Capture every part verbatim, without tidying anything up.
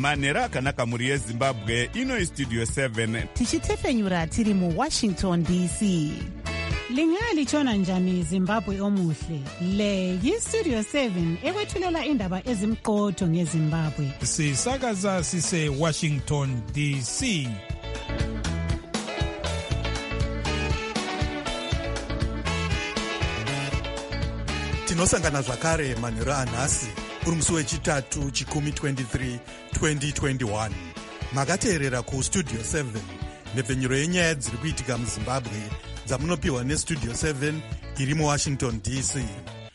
manhero akanaka mhuri yezimbabwe. Ino Studio seven tichitefenyura tiri muWashington D C. Lingalitshona njani Zimbabwe omuhle? Le yiStudio seven ekwethulela indaba ezimqotho ngeZimbabwe. Sisakaza sise Washington D C. Tinosangana zvakare manhero anhasi uri musi wechitatu chikumi twenty-three twenty twenty-one. Makateerera kuStudio seven nhepfenyuro yenyaya dziri kuitika muZimbabwe dzamunopiwa neStudio seven iri muWashington D C.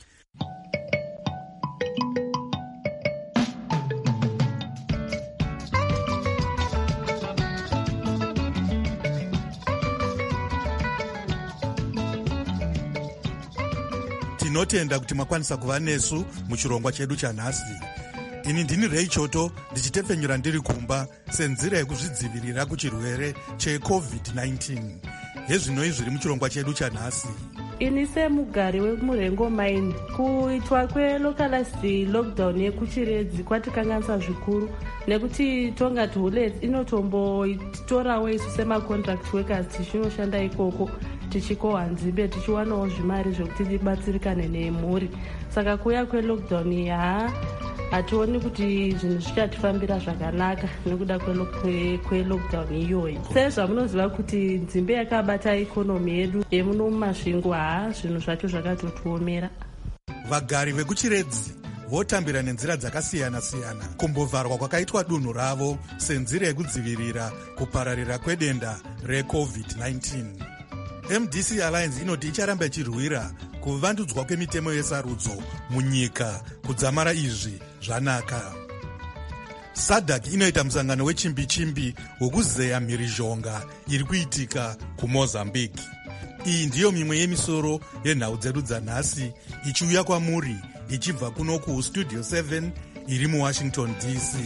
Tinotenda kuti makwanisa kuva nesu muchirongwa chedu chanhasi. Ini ndini Ray Choto ndichitefenyura ndiri kumba senzira yekuzvidzivirira kuchirwere checovid nineteen. Hezvinoi zviri muchirongwa chedu chanhasi. Ini semugari wemurengo maini kuitwa kwelocalized lockdown yekuchiredzi kwatikanganisa zvikuru nekuti tonga tuhulets inotombotorawo isu semacontract workers tichinoshanda ikoko tichikohwa nzimbe tichiwanawo zvimari zvekuti tibatsirikane nemhuri. Saka kuuya kwelockdown ya hationi kuti zvinhu zvichatifambira zvakanaka nekuda kwelockdown iyoyi. Sezvamunoziva kuti nzimbe yakabata ikonomi yedu yemuno mumasvingo ha zvinhu zvacho zvakatotuomera. Vagari vekuchiredzi votambira nenzira dzakasiyana-siyana kumbovharwa kwakaitwa dunhu ravo senzira yekudzivirira kupararira kwedenda recovid nineteen. M D C Alliance inoti icharamba ichirwira kuvandudzwa kwemitemo yesarudzo munyika kudzamara izvi zvanaka. SADC inoita musangano wechimbi-chimbi wokuzeya mhirizhonga iri kuitika kuMozambique. Iyi ndiyo mimwe yemisoro yenhau dzedu dzanhasi ichiuya kwamuri ichibva kuno kuStudio seven iri muWashington D C.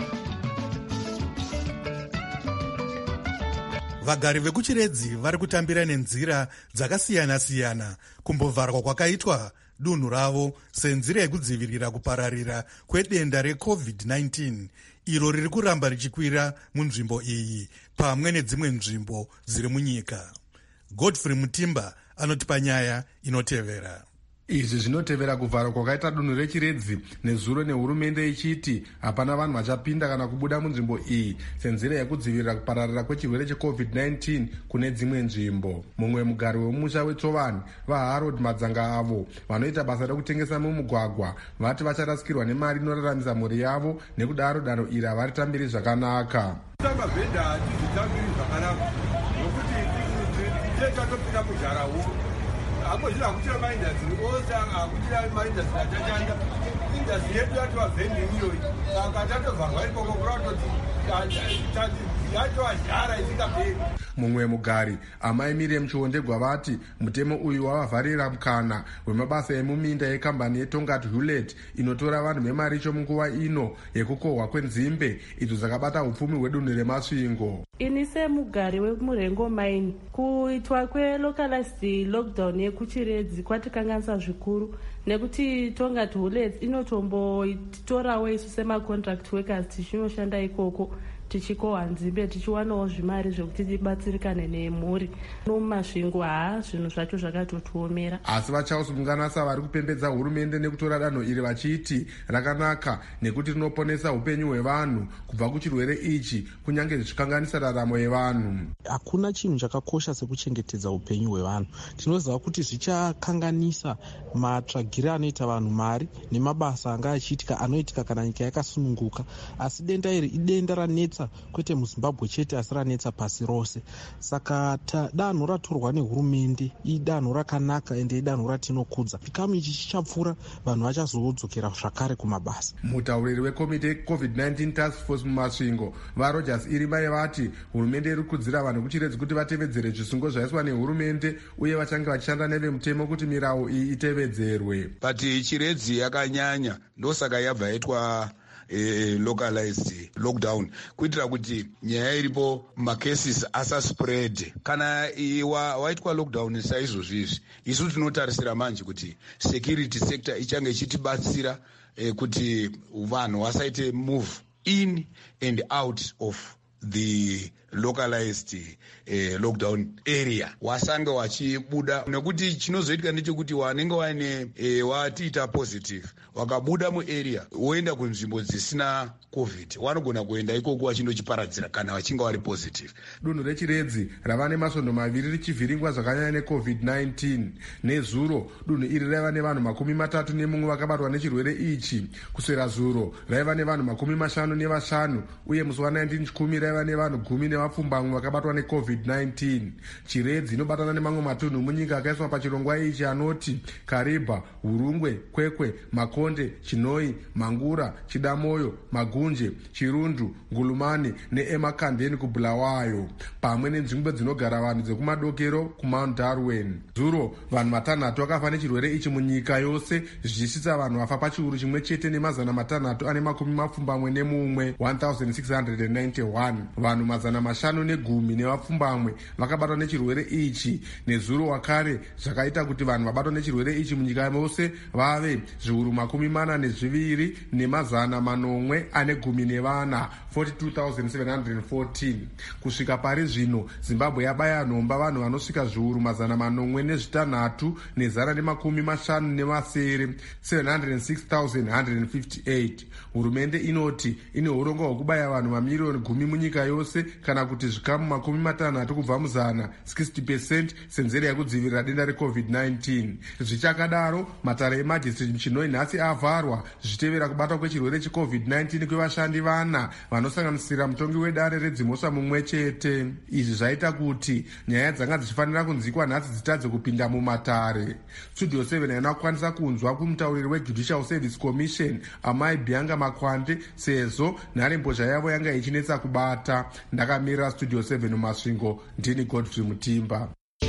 Vagari vekuchiredzi vari kutambira nenzira dzakasiyana-siyana kumbovharwa kwakaitwa dunhu ravo senzira yekudzivirira kupararira kwedenda recovid nineteen iro riri kuramba richikwira munzvimbo iyi pamwe nedzimwe nzvimbo dziri munyika. Godfrey Mutimba anotipa nyaya inotevera. Izvi zvinotevera kuvharwa kwakaita dunhu rechiredzi nezuro nehurumende ichiti hapana vanhu vachapinda kana kubuda munzvimbo iyi senzira yekudzivirira kupararira kwechirwere checovid nineteen kune dzimwe nzvimbo. Mumwe mugari wemusha weTsovani vaHarold Madzanga avo vanoita basa rekutengesa mumugwagwa vati vacharasikirwa nemari inoraramisa mhuri yavo, nekudaro danho iri havaritambiri zvakanaka. Hapo zila kuchira maindasi oza akuchira maindasi atachanda indasi yetu yatu wa vending hiyo akatato vangwa iko kokurato tati yato ajara isingaperi. Mumwe mugari amai Miriam Chiwondegwa vati mutemo uyu wavavharira mukana wemabasa emuminda yekambani yeTongat Hewlett inotora vanhu vemaricho munguva ino yekukohwa kwenzimbe idzo dzakabata upfumi hwedunhu remasvingo. Ini semugari wemurengo maini kuitwa kwelocalized lockdown yekuchiredzi kwatikanganisa zvikuru nekuti Tongat Hewlett inotombotorawo isu semacontract workers tichinoshanda ikoko tichikohwa nzimbe tichiwanawo zvimari zvekuti tibatsirikane nemhuri. Mumasvingo ha zvinhu zvacho zvakatotuomera. Asi vachausungana savari kupembedza hurumende nekutora danho iri vachiti rakanaka nekuti rinoponesa upenyu hwevanhu kubva kuchirwere ichi kunyange zvichikanganisa raramo yevanhu. Hakuna chinhu chakakosha sekuchengetedza upenyu hwevanhu. Tinoziva kuti zvichakanganisa matsvagire anoita vanhu mari nemabasa anga achiitika anoitika kana nyika yakasununguka. Asi denda iri idenda ranetsa kwete muZimbabwe chete asi ranetsa pasi rose. Saka danho ratorwa nehurumende idanho rakanaka ende idanho ratinokudza. Chikamu ichi chichapfuura vanhu vachazodzokera zvakare kumabasa. Mutauriri wekomite yecovid nineteen task force mumasvingo vaRogers Irimai vati hurumende iri kukudzira vanhu kuchiredzi kuti vatevedzere zvisungo zvaiswa nehurumende uye vachange vachishanda nevemutemo kuti mirau iyi itevedzerwe. But chiredzi yakanyanya ndosaka yabva yaitwa E, localized lockdown kuitira kuti nyaya iripo macases asa spread. Kana wa, waitwa lockdown saizvozvizvi isu tinotarisira manje kuti security sector ichange ichitibatsira e, kuti vanhu vasaite move in and out of the localized uh, lockdown area wasange wachibuda, nekuti chinozoitika ndechekuti wanenge waine uh, watiita positive wakabuda muarea woenda kunzvimbo dzisina covid wanogona kuenda ikoko wachindochiparadzira kana vachinge vari positive. Dunhu rechiredzi rava nemasvondo maviri richivhiringwa zvakanyanya necovid nineteen. Nezuro dunhu iri raiva nevanhu makumi matatu nemumwe vakabatwa nechirwere ichi. Kuswera zuro raiva nevanhu makumi mashanu nevashanu uye musi wa19 chikumi raiva nevanhu gumi nevapfumbamwe vakabatwa necovid nineteen. Chiredzi inobatana nemamwe matunhu munyika akaiswa pachirongwa ichi anoti Kariba, Hurungwe, Kwekwe, Makonde, Chinoi, Mangura, Chidamoyo, Magunje, Chirundu, Ngulumani neemakandeni kuBulawayo, pamwe nenzvimbo dzinogara vanhu dzekumadokero kuMount Darwin. Zuro vanhu matanhatu vakafa nechirwere ichi munyika yose, zvichisvitsa vanhu vafa pachiuru chimwe chete nemazana matanhatu ane makumi mapfumbamwe nemumwe one thousand six hundred ninety-one. Vanhu mazana mashanu negumi nevapfumbamwe vakabatwa nechirwere ichi. Nezuro wakare zvakaita kuti vanhu vabatwa nechirwere ichi munyika yose vave zviuru makumi mana nezviviri nemazana manomwe ane gumi nevana forty-two thousand seven hundred fourteen. Kusvika pari zvino Zimbabwe yabaya nhomba vanhu vanosvika zviuru mazana manomwe nezvitanhatu nezana nemakumi mashanu nemasere seven hundred six thousand one hundred fifty-eight. Hurumende inoti ine urongo hwekubaya vanhu mamiliyoni gumi munyika yose kana kuti zvikamu makumi matanhatu kubva muzana sixty percent senzira yekudzivirira denda recovid nineteen. Zvichakadaro matare emajistrate muchinoi nhasi avharwa zvichitevera kubatwa kwechirwere checovid nineteen kwevashandi vana vanosanganisira mutongi wedare redzimhosva mumwe chete. Izvi zvaita kuti nyaya dzanga dzichifanira kunzikwa nhasi dzitadze kupinda mumatare. Studio seven haina kukwanisa kunzwa kumutauriri weJudicial Service Commission Amai Bianga Makwande sezvo nharembozha yavo yanga ichinetsa kubata. Ndakamirira Studio seven mumasvingo, ndini Godfrey Mutimba.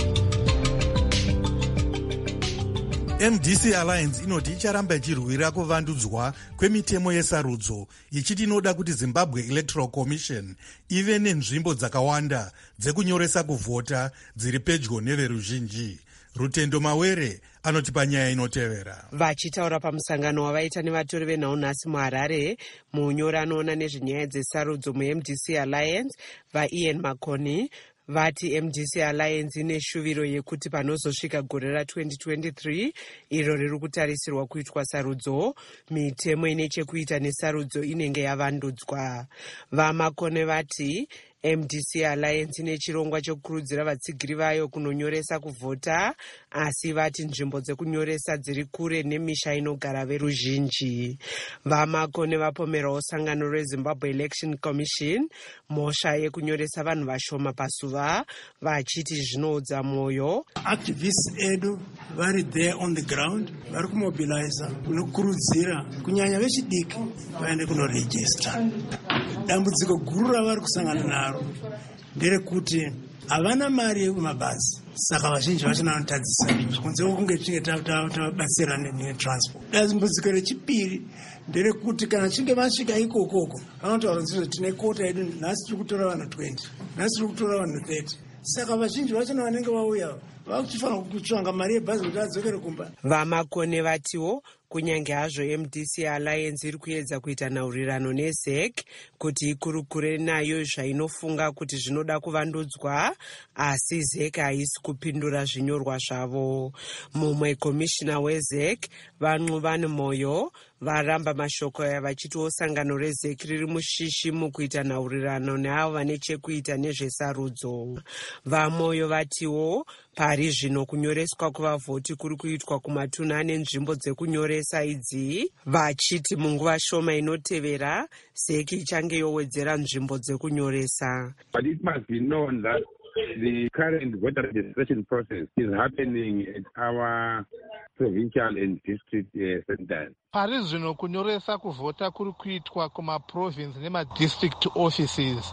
M D C Alliance inoti icharamba ichirwira kuvandudzwa kwemitemo yesarudzo, ichiti inoda kuti Zimbabwe Electoral Commission ive nenzvimbo dzakawanda dzekunyoresa kuvhota dziri pedyo neveruzhinji. Rutendo Mawere anoti panyaya inotevera. Vachitaura pamusangano wavaita nevatori venhau-nhasi muHarare, munyori anoona nezvenyaya dzesarudzo mu-M D C Alliance, vaIan Makoni vati M D C Alliance ine shuviro yekuti panozosvika gore ra-twenty twenty-three iro riri kutarisirwa kuitwa sarudzo, mitemo ine chekuita nesarudzo inenge yavandudzwa. VaMakone vati M D C Alliance ine chirongwa chokukurudzira vatsigiri vayo kunonyoresa kuvhota, asi vati nzvimbo dzekunyoresa dziri kure nemisha inogara veruzhinji. VaMakone vapomerawo sangano reZimbabwe Election Commission mhosva yekunyoresa vanhu vashoma pasuva, vachiti zvinoudza mwoyo. Activists edu vari there on the ground vari kumobiliza kunokurudzira kunyanya vechidiki vaende kunorejista. Dambudziko guru ravari kusangana naro nderekuti havana mari yekumabhazi, saka vazhinji vacho vanotadzisa kunze kwokunge tichinge tavabatsira netransport. Dambudziko rechipiri nderekuti kana chinge vasvika ikokoko vanotaura kuti tine kota yedu, nhasi tiri kutora vanhu twenty, nhasi tiri kutora vanhu thirty, saka vazhinji vacho vanenge vauya vakuchifanira kutsvanga mari yebhazi kuti adzokere kumba. VaMakone vatiwo kunyange hazvo M D C Alliance iri kuedza kuita nhaurirano neZ E C kuti ikurukure nayo zvainofunga kuti zvinoda kuvandudzwa, asi Z E C haisi kupindura zvinyorwa zvavo. Mumwe komishina weZ E C Vanqubani Moyo varamba mashoko aya vachitiwo sangano reZ E C riri mushishi mukuita nhaurirano neavo vane chekuita nezvesarudzo. VaMoyo vatiwo pari zvino kunyoreswa kuvavhoti kuri kuitwa kumatunhu ane nzvimbo dzekunyoresa idzi, vachiti munguva shoma inotevera Z E C ichange yowedzera nzvimbo dzekunyoresa. But it must be known that the current voter registration process is happening at our provincial and district uh, centers. Pari zvino kunyoresa kuvhota kuri kuitwa kumaprovince nemadistrict offices,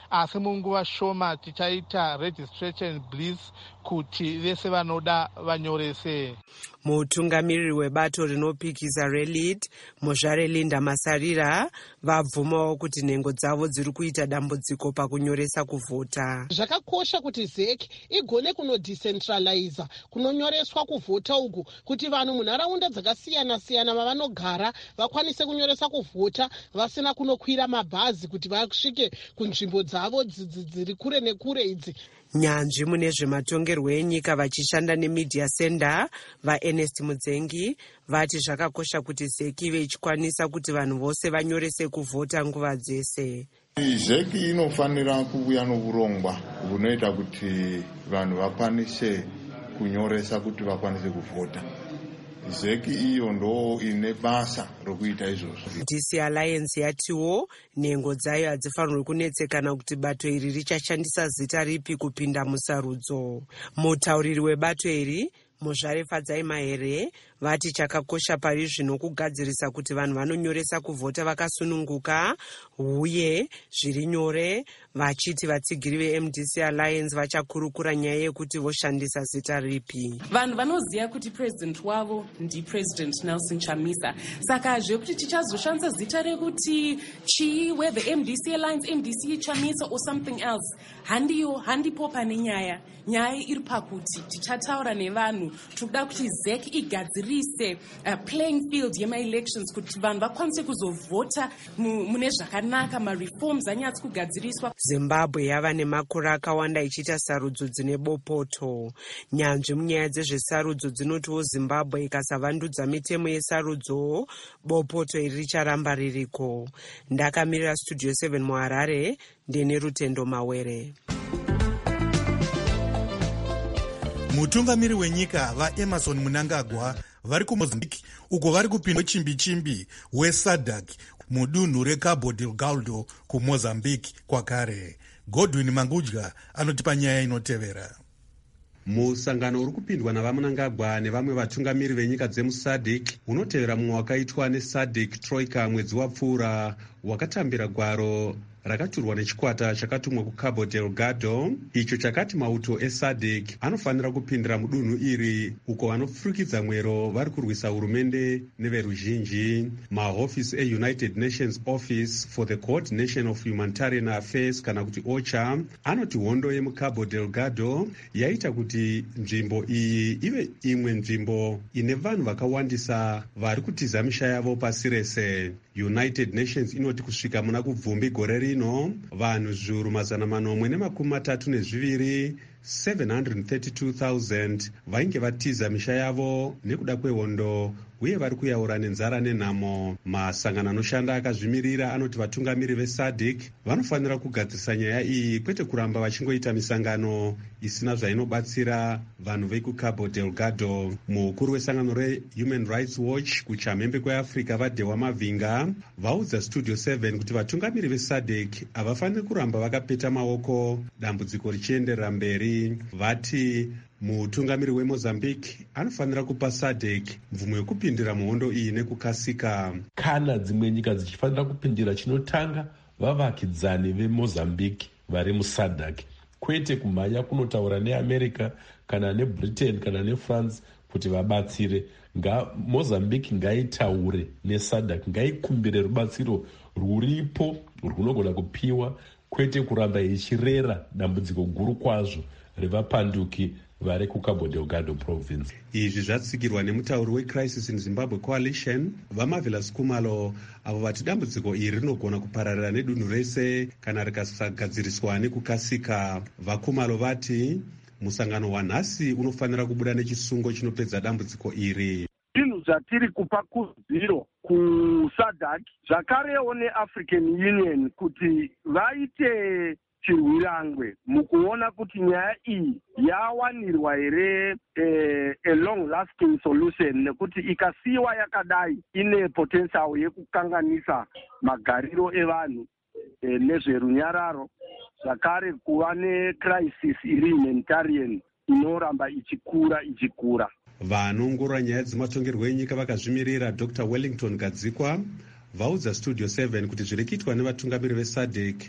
asi munguva shoma tichaita registration bliss kuti vese vanoda vanyorese. Mutungamiriri webato rinopikisa relid muzvare Linda Masarira vabvumawo kuti nhengo dzavo dziri kuita dambudziko pakunyoresa kuvhota. Zvakakosha kuti Z E C igone kunodecentraliza kunonyoreswa kuvhota uku kuti vanhu munharaunda dzakasiyana siyana vavanogara vakwanise kunyoresa kuvhota vasina kunokwira mabhazi kuti vasvike kunzvimbo dzavo dziri kure nekure idzi. Nyanzvi mune zvematongerwo enyika vachishanda nemedia center vaErnest Mudzengi vati zvakakosha kuti Z E C ive ichikwanisa kuti vanhu vose vanyorese kuvhota nguva dzese. Z E C inofanira kuuya nourongwa hunoita kuti vanhu vakwanise kunyoresa kuti vakwanise kuvhota. Z E C iyo ndo ine basa rokuita izvozvo. D C Alliance yatiwo nhengo dzayo hadzifanirwi kunetsekana kuti bato iri richashandisa zita ripi kupinda musarudzo. Mutauriri webato iri Muzvare Fadzai Mahere vati chakakosha pari zvino kugadzirisa kuti vanhu vanonyoresa kuvhota vakasununguka uye zviri nyore, vachiti vatsigiri veM D C Alliance vachakurukura nyaya yekuti voshandisa zita ripi. Vanhu vanoziva kuti president wavo ndi President Nelson Chamisa, saka zvekuti tichazoshandisa zita rekuti chii, whether M D C Alliance, M D C Chamisa or something else, handiyo handipo pane nyaya. Nyaya iri pakuti tichataura nevanhu tokuda kuti Z E C igadzirise uh, playing field yema-elections kuti vanhu vakwanise kuzovhota mune zvakanaka, ma-reforms anyatsi kugadziriswa. Zimbabwe yava nemakore akawanda ichiita sarudzo dzine bopoto. Nyanzvi munyaya dzezvesarudzo dzinotiwo Zimbabwe ikasavandudza mitemo yesarudzo, bopoto iri richaramba ririko. Ndakamirira Studio seven muHarare, ndine Rutendo Mawere. Mutungamiri wenyika vaEmmerson Mnangagwa vari kuMozambique uko vari kupinda chimbi-chimbi weSADC mudunhu reCabo Delgado kuMozambique kwakare. Godwin Mangudya anotipa nyaya inotevera. Musangano uri kupindwa navaMnangagwa nevamwe vatungamiri venyika dzemuSADC unotevera mumwe wakaitwa neSADC Troika mwedzi wapfuura wakatambira gwaro rakaturwa nechikwata chakatumwa kuCabo Delgado, icho chakati mauto eSADC anofanira kupindira mudunhu iri uko vanofurikidza mwero vari kurwisa hurumende neveruzhinji. Mahofisi eUnited Nations Office for the Coordination of Humanitarian Affairs kana kuti OCHA anoti hondo yemuCabo Delgado yaita kuti nzvimbo iyi ive imwe nzvimbo ine vanhu vakawandisa vari kutiza misha yavo pasi rese. United Nations inoti kusvika muna kubvumbi gore rino vanhu zviuru mazana manomwe nemakumi matatu nezviviri seven hundred thirty-two thousand vainge vatiza misha yavo nekuda kwehondo uye vari kuyaura nenzara nenhamo. Masangano anoshanda akazvimirira anoti vatungamiri veSADC vanofanira kugadzirisa nyaya iyi, kwete kuramba vachingoita misangano isina zvainobatsira vanhu vekuCabo Delgado. Mukuru wesangano reHuman Rights Watch kuchamhembe kweAfrica vaDewa Mavinga vaudza Studio seven kuti vatungamiri veSADC havafaniri kuramba vakapeta maoko dambudziko richienderera mberi. Vati mutungamiri weMozambique anofanira kupa SADC mvumo yekupindira muhondo iyi nekukasika. Kana dzimwe nyika dzichifanira kupindira, chinotanga vavakidzani veMozambique vari muSADC, kwete kumhanya kunotaura neAmerica kana neBritain kana neFrance kuti vabatsire. Nga Mozambique ngaitaure neSADC, ngaikumbire rubatsiro rwuripo rwunogona kupiwa, kwete kuramba ichirera dambudziko guru kwazvo revapanduki vari kuCabo Delgado province. Izvi zvatsigirwa nemutauri weCrisis in Zimbabwe Coalition vaMarvelous Kumalo, avo vati dambudziko iri rinogona kupararira nedunhu rese kana rikasagadziriswa nekukasika. VaKumalo vati musangano wanhasi unofanira kubuda nechisungo chinopedza dambudziko iri. Zvinhu zvatiri kupa kudziro kuSADC zvakarewo neAfrican Union kuti vaite chirwirangwe mukuona kuti nyaya iyi yawanirwa here eh, a long lasting solution, nekuti ikasiwa yakadai ine potential yekukanganisa magariro evanhu eh, nezverunyararo, zvakare kuva necrisis iri humanitarian inoramba ichikura ichikura. Vanongorora nyaya dzematongerwo enyika vakazvimirira Doctor Wellington Gadzikwa vaudza Studio seven kuti zviri kuitwa nevatungamiri veSADC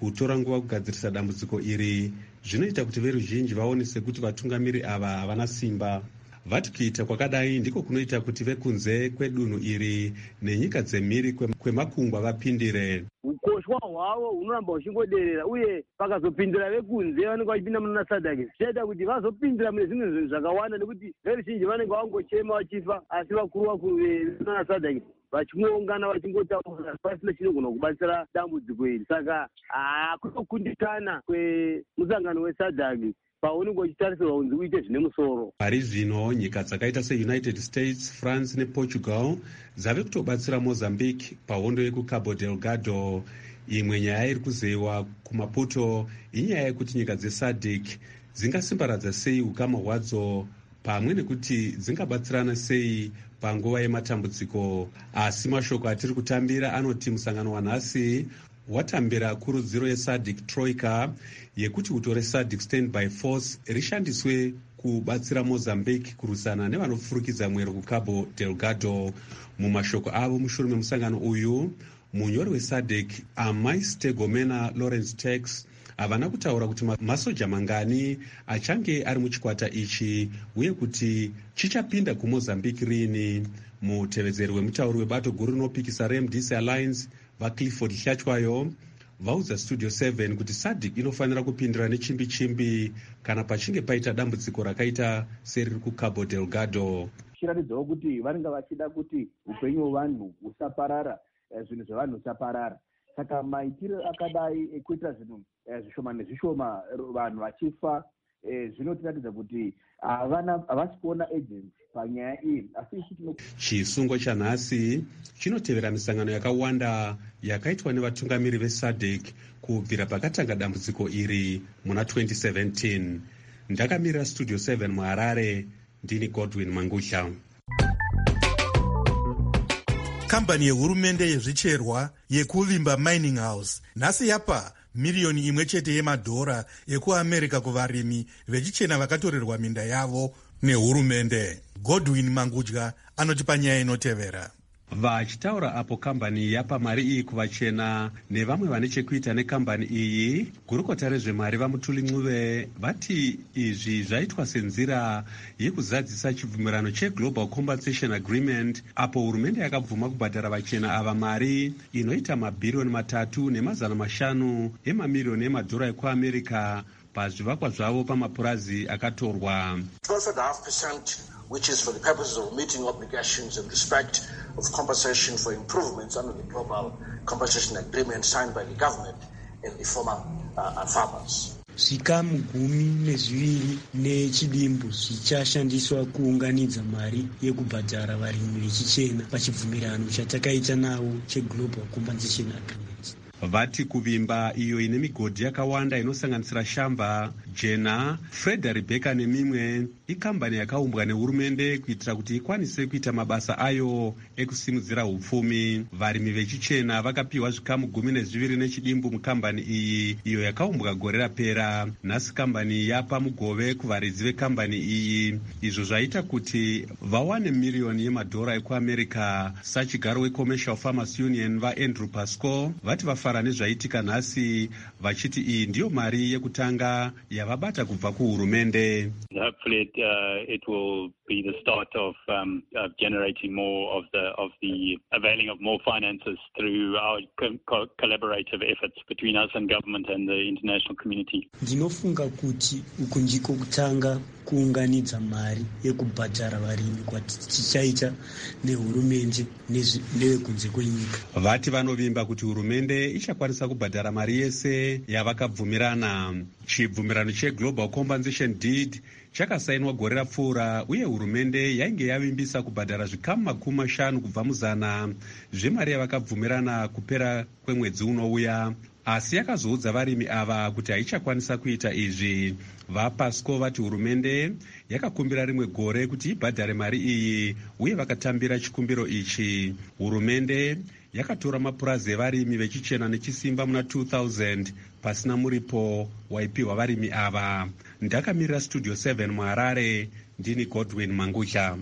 kutora nguva kugadzirisa dambudziko iri zvinoita kuti veruzhinji vaone sekuti vatungamiri ava havana simba. Vati kuita kwakadai ndiko kunoita kuti vekunze kwedunhu iri nenyika dzemhiri kwemakungwa vapindire. Ukoshwa hwavo hunoramba huchingoderera uye pakazopindira vekunze vanenge vachipinda muna SADC zvichaita kuti vazopindira mune zvimwe zvinhu zvakawanda nekuti veruzhinji vanenge vangochema vachifa asi vakuru vakuru vemuna SADC vachingoungana vachingotaura pasina chinogona kubatsira dambudziko iri. Saka kunokundikana kwemusangano weSADC paunenge uchitarisirwa kunzi uite zvine musoro. Pari zvino nyika dzakaita seunited states, France neportugal dzave kutobatsira Mozambique pahondo yekuCabo Delgado. Imwe nyaya iri kuzeyiwa kumaputo inyaya yekuti nyika dzeSADC dzingasimbaradza sei ukama hwadzo pamwe nekuti dzingabatsirana sei panguva yematambudziko. Asi mashoko atiri kutambira anoti musangano wanhasi watambira kurudziro yeSADC Troika yekuti utore SADC Standby Force rishandiswe kubatsira Mozambique kurwisana nevanofurukidza mwero kuCabo Delgado. Mumashoko avo mushure memusangano uyu, munyori weSADC Amais Tegomena Lawrence Tax havana kutaura kuti masoja mangani achange ari muchikwata ichi uye kuti chichapinda kuMozambique rini. Mutevedzeri wemutauri webato guru rinopikisa reM D C Alliance vaClifford Hlachwayo vaudza Studio seven kuti SADC inofanira kupindira nechimbi chimbi kana pachinge paita dambudziko rakaita seriri kuCabo Delgado. Chiratidzawo kuti vanenge vachida kuti upenyu hwevanhu husaparara, zvinhu zvevanhu husaparara. Saka maitiro akadai ekuita zvinhu zvishoma nezvishoma vanhu vachifa zvinotiratidza kuti havasi kuona agency panyaya iyi. Chisungo chanhasi chinotevera misangano yakawanda yakaitwa nevatungamiri veSADC kubvira pakatanga dambudziko iri muna twenty seventeen. Ndakamirira Studio seven muHarare, ndini Godwin Mangusha. Kambani yehurumende yezvicherwa yekuvimba Mining House nhasi yapa miriyoni imwe chete yemadhora ekuAmerica kuvarimi vechichena vakatorerwa minda yavo nehurumende. Godwin Mangudya anotipa nyaya inotevera. Vachitaura apo kambani yapa mari iyi kuvachena nevamwe vane chekuita nekambani iyi, gurukota rezvemari vaMutuli Ncube vati izvi zvaitwa senzira yekuzadzisa chibvumirano cheGlobal Compensation Agreement apo hurumende yakabvuma kubhadhara vachena ava mari inoita mabhiriyoni matatu nemazana mashanu emamiliyoni emadhora ekuAmerica pazvivakwa zvavo pamapurazi akatorwa. Which is for the purposes of meeting obligations in respect of compensation for improvements under the Global Compensation Agreement signed by the government and the former uh, farmers. Zvikamu gumi nezviviri nechidimbu zvichashandiswa kuunganidza mari yekubhadhara varimi vechichena pachibvumirano chatakaita navo cheGlobal Compensation Agreement. Vati kuvimba iyo ine migodhi yakawanda inosanganisira shamba, jena, Freda Rebecca nemimwe ikambani yakaumbwa nehurumende kuitira kuti ikwanise kuita mabasa ayo ekusimudzira upfumi. Varimi vechichena vakapiwa zvikamu gumi nezviviri nechidimbu mukambani iyi iyo yakaumbwa gore rapera. Nhasi kambani yapa mugove kuvaridzi vekambani iyi, izvo zvaita kuti vawane miriyoni yemadhora ekuAmerica. Sachigaro weCommercial Farmers Union vaAndrew Pascoe vati vafara nezvaitika nhasi, vachiti iyi ndiyo mari yekutanga yavabata kubva kuhurumende. Hopefully it, uh, it will be the start of, um, of generating more of the of the availing of more finances through our co- co- collaborative efforts between us and government and the international community. Ndinofunga kuti uku ndiko kutanga kuunganidza mari yekubhadhara varimi kwatichaita nehurumende nevekunze kwenyika. Vati vanovimba kuti hurumende ichakwanisa kubhadhara mari yese yavakabvumirana. Chibvumirano cheGlobal Compensation Deed chakasainwa gore rapfuura uye hurumende yainge yavimbisa kubhadhara zvikamu makumi mashanu kubva muzana zvemari yavakabvumirana kupera kwemwedzi unouya, asi yakazoudza varimi ava kuti haichakwanisa kuita izvi. VaPasco vati hurumende yakakumbira rimwe gore kuti ibhadhare mari iyi uye vakatambira chikumbiro ichi. Hurumende yakatora mapurazi evarimi vechichena nechisimba muna two thousand pasina muripo waipiwa varimi ava. Ndakamirira Studio seven muHarare, ndini Godwin Mangusha.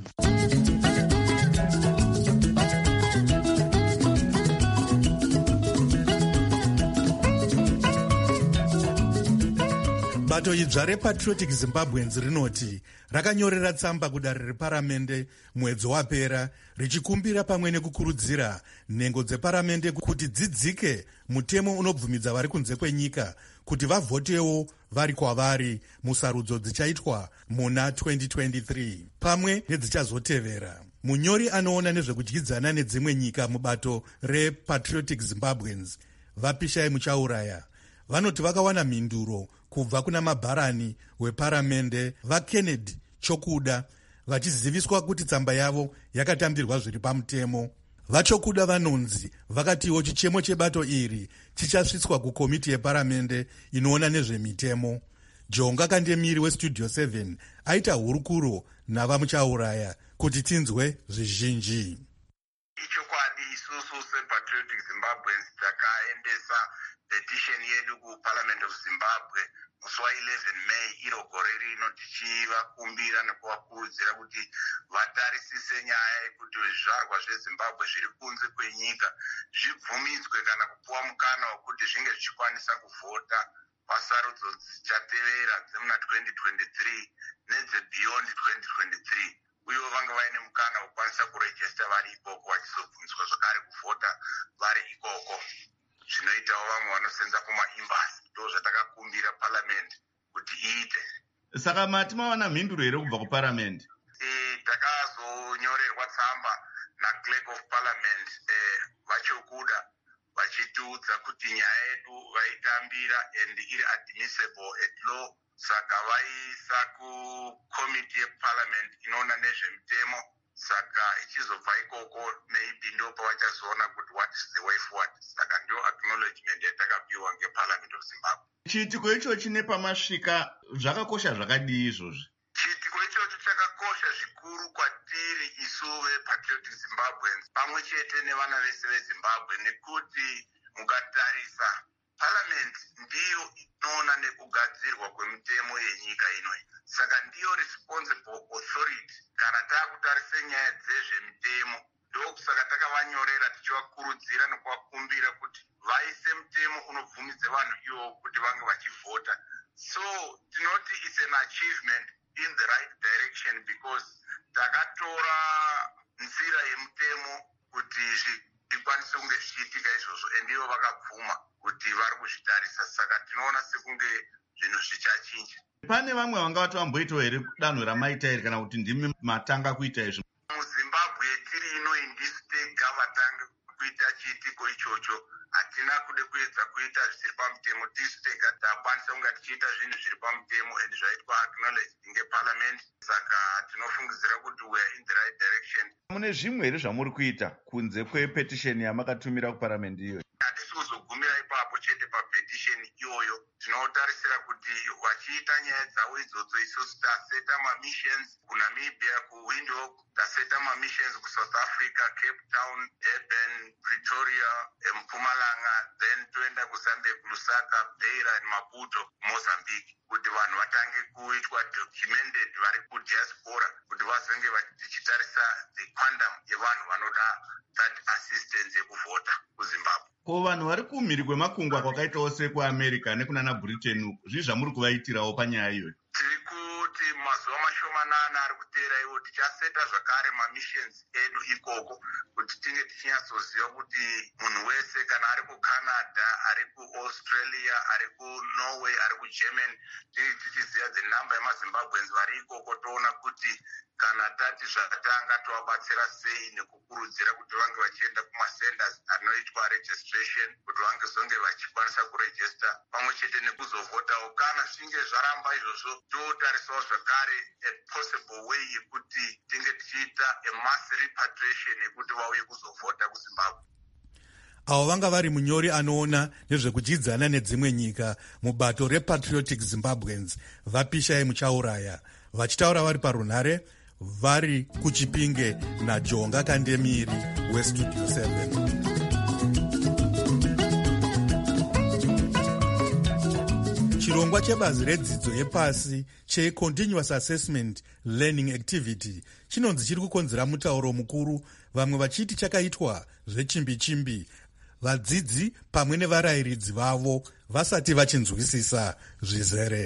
bato idzva repatriotic zimbabweans rinoti rakanyorera tsamba kudare reparamende mwedzi wapera richikumbira pamwe nekukurudzira nhengo dzeparamende kuti dzidzike mutemo unobvumidza vari kunze kwenyika kuti vavhotewo vari kwavari musarudzo dzichaitwa muna twenty twenty-three pamwe nedzichazotevera. Munyori anoona nezvekudyidzana nedzimwe nyika mubato repatriotic zimbabweans vapishai muchauraya vanoti vakawana mhinduro kubva kuna mabharani weparamende vakennedy chokuda vachiziviswa kuti tsamba yavo yakatambirwa zviri pamutemo. Vachokuda vanonzi vakatiwo chichemo chebato iri chichasvitswa kukomiti yeparamende inoona nezvemitemo. Jonga Kandemiri westudio seven aita hurukuro navamuchauraya kuti tinzwe zvizhinji. Ichokwadi isusu sepatriotic zimbabweans takaendesa petition yedu kuparliament of Zimbabwe musi wa eleven May iro gore rino tichivakumbira nekuvakurudzira kuti vatarisise nyaya yekuti zvizvarwa zvezimbabwe zviri kunze kwenyika zvibvumidzwe kana kupuwa mukana wekuti zvinge zvichikwanisa kuvhota pasarudzo dzichatevera dzemuna twenty twenty-three nedzebeyond twenty twenty-three uyewo vange vaine mukana wekukwanisa kurejesta vari ikoko vachizobvumiswa zvakare kuvhota vari ikoko. Zvinoitawo vamwe vanosenza kumaembasi ndo zvatakakumbira parliament kuti iite. Saka mati mawana mhinduro here kubva kuparliament? Eh, takazonyorerwa tsamba naclerk of parliament eh, vachokuda vachitiudza kuti nyaya yedu vaitambira and iri admissible at law, saka vaisa kukomiti yeparliament inoona nezvemitemo. Saka ichizobva ikoko maybe ndo pavachazoona kuti what is the way forward. Saka ndio acknowledgement yatakapiwa ngeparliament of Zimbabwe. Chiitiko ichochi nepamasvika zvakakosha zvakadii izvozvi? Chiitiko ichochi chakakosha zvikuru kwatiri isu vepatriotic Zimbabweans pamwe chete nevana vese veZimbabwe nekuti mukatarisa parliament ndiyo inoona nekugadzirwa kwemitemo yenyika inoyi. Saka ndiyo responsible authority kana taakutarise nyaya dzezvemitemo. Ndokusaka takavanyorera tichivakurudzira nekuvakumbira kuti vaise mutemo unobvumidza vanhu ivo kuti vange vachivhota. So tinoti it's an achievement in the right direction because takatora nzira yemutemo kuti zvikwanise kunge zvichiitika izvozvo endivo vakabvuma kuti vari kuzvitarisa. Saka tinoona sekunge zvinhu zvichachinja. Pane vamwe vanga vati vamboitawo here danho ramaita iri kana kuti ndimi matanga kuita izvi? MuZimbabwe tiri ino indisi tega vatanga kuita chiitiko ichocho. Hatina kude kuedza kuita zvisiri pamutemo. Tisi tega takwanisa kunge tichiita zvinhu zviri pamutemo and zvaitwa acknowledged ngeparliament. Saka tinofungidzira kuti we are in the right direction. Mune zvimwe here zvamuri kuita kunze kwepetition yamakatumira kuparliament iyoyo? Hatisi kuzogumira ipapo chete papetition iyoyo. Tinotarisira kuti vachiita nyaya dzavo idzodzo isusu taseta mamissions kuNamibia, kuWindhoek, taseta mamissions kuSouth Africa, Cape Town, Durban, Pretoria, Mpumalanga, then toenda kuZambia, kuLusaka, Beira and Maputo, Mozambique, kuti vanhu vatange kuitwa documented vari kudiaspora kuti vazenge vachitarisa the quantum yevanhu vanoda that assistance yekuvhota kuZimbabwe. Ko vanhu vari kumhiri kwemakungwa kwakaitawo sekuAmerica nekunana Britain zvii zvamuri kuvaitirawo panyaya iyoyo? Tiri kuti mazuva mashomanana ari kuteera iwo tichaseta zvakare mamissions edu ikoko kuti tinge tichinyatsoziva kuti munhu wese kana ari kuCanada, ari kuAustralia, ari kuNorway, ari kuGermany, tinge tichiziva the number yemaZimbabweans vari ikoko toona kuti kana tati zvatanga tovabatsira sei nekukurudzira kuti vange vachienda kumasenders anoitwa registration kuti vange zonge vachikwanisa kurejesta pamwe chete nekuzovhotawo. Kana zvichinge zvaramba izvozvo totarisawo zvakare a possible way yekuti tinge tichiita a mass repatriation yekuti vauye kuzovhota kuZimbabwe. Avo vanga vari munyori anoona nezvekudyidzana nedzimwe nyika mubato repatriotic Zimbabweans vapishai muchauraya vachitaura vari parunhare vari kuchipinge naJonga Kandemiri westudio seven. Chirongwa chebazi redzidzo yepasi cheContinuous Assessment Learning Activity chinonzi chiri kukonzera mutauro mukuru, vamwe vachiti chakaitwa zvechimbi-chimbi, vadzidzi pamwe nevarayiridzi vavo vasati vachinzwisisa zvizere.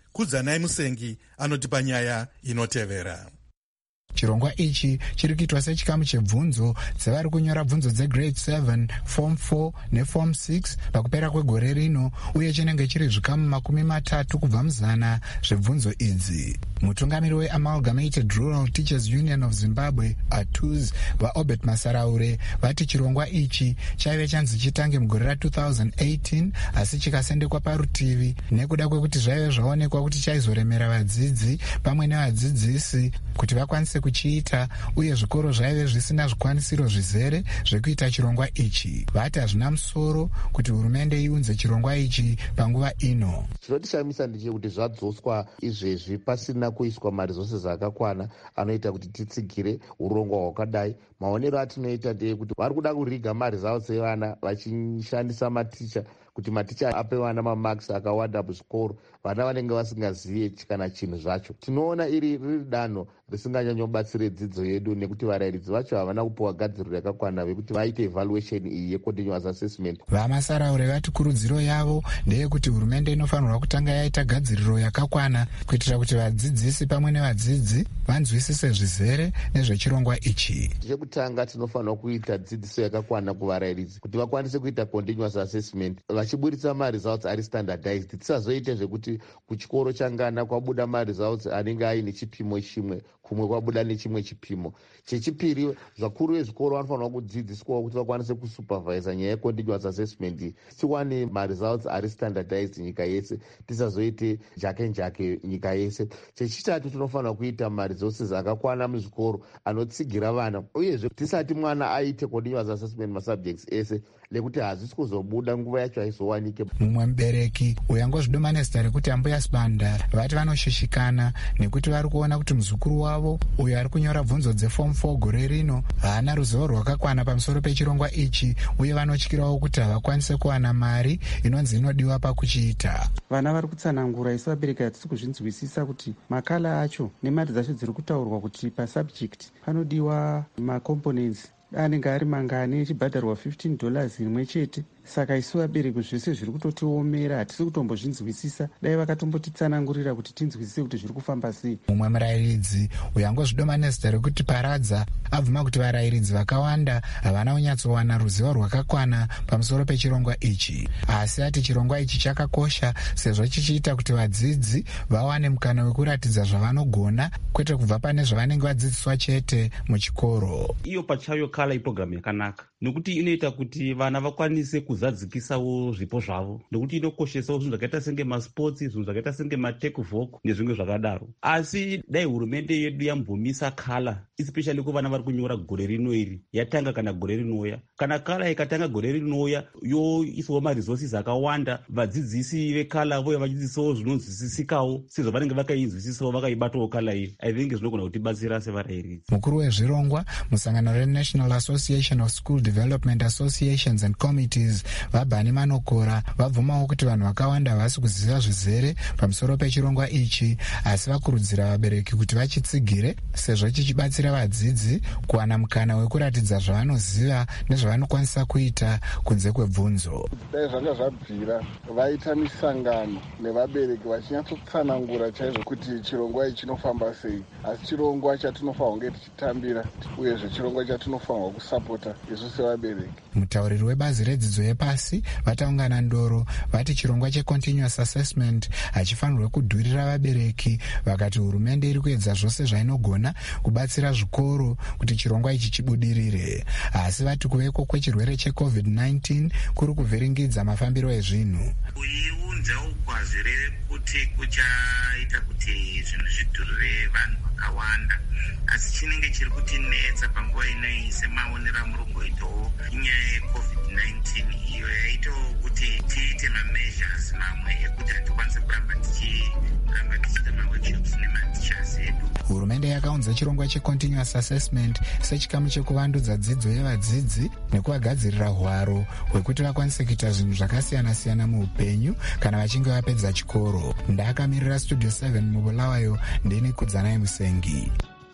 kudzanai musengi anotipa nyaya inotevera. Chirongwa ichi chiri kuitwa sechikamu chebvunzo dzevari kunyora bvunzo dzegrade seven, form four neform six pakupera kwegore rino, uye chinenge chiri zvikamu makumi matatu kubva muzana zvebvunzo idzi. Mutungamiri weAmalgamated Rural Teachers Union of Zimbabwe, A T U Z, vaObert Masaraure vati chirongwa ichi chaive chanzi chitange mugore ra two thousand eighteen asi chikasendekwa parutivi nekuda kwekuti zvaive zvaonekwa kuti chaizoremera vadzidzi pamwe nevadzidzisi kuti vakwanise kuchiita, uye zvikoro zvaive zvisina zvikwanisiro zvizere zvekuita chirongwa ichi. Vati hazvina musoro kuti hurumende iunze chirongwa ichi panguva ino. Chinotishamisa ndechekuti zvadzoswa izvezvi pasina kuiswa maresources akakwana anoita kuti titsigire urongwa hwakadai. Maonero atinoita ndeyekuti vari kuda kuriga maresults evana vachishandisa maticha kuti maticha ape vana mamarks akawanda muzvikoro, vana vanenge vasingazive kana chinhu zvacho. Tinoona iri riri danho risinganyanyobatsire dzidzo yedu, nekuti varairidzi vacho havana kupiwa gadziriro yakakwana vekuti vaite evaluation iyi yecontinuous assessment. Vamasaraure vati kurudziro yavo ndeyekuti hurumende inofanirwa kutanga yaita gadziriro yakakwana kuitira kuti vadzidzisi pamwe nevadzidzi vanzwisise zvizere nezvechirongwa ichi. Chekutanga tinofanirwa kuita dzidziso yakakwana kuvarairidzi kuti vakwanise kuita continuous assessment vachiburitsa maresults ari standardized. Tisazoite zvekuti kuchikoro changana kwabuda maresults anenge aine chipimo chimwe, kumwe kwabuda nechimwe chipimo. Chechipiri, vakuru vezvikoro vanofanirwa kudzidziswawo kuti vakwanise kusupervisa nyaya yecontinuous assessment, tiwane maresults ari standardized nyika yese, tisazoite njake njake nyika yese. Chechitatu, tinofanirwa kuita maresources akakwana muzvikoro anotsigira vana, uyezve tisati mwana aite continuous assessment masubjects ese lekuti hazvisi kuzobuda nguva yacho aizowanike. Mumwe mubereki uyangozvidoma nezita rekuti Ambuya Sibanda vati vanoshushikana nekuti vari kuona kuti muzukuru wavo uyo ari kunyora bvunzo dzeform four gore rino haana ruzivo rwakakwana pamusoro pechirongwa ichi, uye vanotyirawo kuti havakwanise kuwana mari inonzi inodiwa pakuchiita. Vana vari kutsanangura isu vabereki hatisi kuzvinzwisisa kuti makala acho nemari dzacho dziri kutaurwa kuti pasubject panodiwa macomponents anenge ari mangani echibhadharwa fifteen dollars rimwe chete. Saka isu vabereki zvese zviri kutotiomera, hatisi kutombozvinzwisisa. Dai vakatombotitsanangurira kuti tinzwisise kuti zviri kufamba sei. Mumwe murairidzi uyangozvidoma nezita rekuti Paradza abvuma kuti varairidzi vakawanda havana kunyatsowana ruzivo rwakakwana pamusoro pechirongwa ichi, asi ati chirongwa ichi chakakosha sezvo chichiita kuti vadzidzi vawane mukana wekuratidza zvavanogona kwete kubva pane zvavanenge vadzidziswa chete muchikoro. Iyo pachayo kala iprogramu yakanaka nokuti inoita kuti vana vakwanise kuzadzikisawo zvipo zvavo, nokuti inokoshesawo zvinhu zvakaita senge masports, zvinhu zvakaita senge matechvoc nezvimwe zvakadaro. Asi dai hurumende yedu yambomisa kala especially kuvana vari kunyora gore rino iri yatanga kana gore rinouya, kana kala ikatanga gore rinouya yoiswawo maresources akawanda, vadzidzisi vekala vo vachidzidzisawo zvinonzwisisikawo sezvo vanenge vakainzwisisawo vakaibatawo kala iyi. I think zvinogona kutibatsira sevarairidzi. Mukuru wezvirongwa musangano reNational Association of School Development Associations and Committees vaBhani Manokora vabvumawo kuti vanhu vakawanda havasi kuziva zvizere pamusoro pechirongwa ichi, asi vakurudzira vabereki kuti vachitsigire sezvo chichibatsira vadzidzi kuwana mukana wekuratidza zvavanoziva nezvavanokwanisa kuita kunze kwebvunzo. Dai zvanga zvabvira vaita misangano nevabereki vachinyatsotsanangura chaizvo kuti chirongwa ichi chinofamba sei, asi chirongwa chatinofanirwa kunge tichitambira uyezve chirongwa chatinofanirwa kusapota isu sevabereki. Mutauriri webazi redzidzo yepasi vataungana ndoro vati chirongwa checontinuous assessment hachifanirwe kudhurira vabereki, vakati hurumende iri kuedza zvose zvainogona kubatsira zvikoro kuti chirongwa ichi chibudirire, asi vati kuveko kwechirwere checovid nineteen kuri kuvhiringidza mafambiro ezvinhu. Kuiunza ukwazire kuti kuchaita kuti zvinhu zvidhurire vanhu vakawanda, asi chinenge chiri kutinetsa panguva inoyi semaonera murungoitowo inyaya yecovid nineteen iyo yaitawo kuti tiite mameasures mamwe ekuti hatikwanise kuramba tichiramba tichiita maworkshops nematichers edu. Hurumende yakaunza chirongwa checontinuous assessment sechikamu chekuvandudza dzidzo yevadzidzi nekuvagadzirira hwaro hwekuti vakwanise kuita zvinhu zvakasiyana-siyana muupenyu kana vachinge vapedza chikoro. Ndakamirira studio seven mubulawayo ndini Kudzanai Musengi.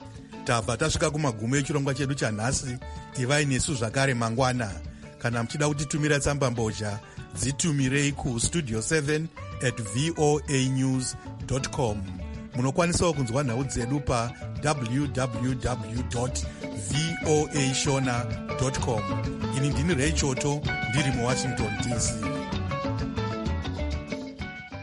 Tabva tasvika kumagumo echirongwa chedu chanhasi. Ivai nesu zvakare mangwana. Kana muchida kutitumira tsamba mbozha, dzitumirei kustudio seven at voa news dot com. Munokwanisawo kunzwa nhau dzedu pa w w w dot voa shona dot com. Ini ndini Ray Choto ndiri muWashington D C.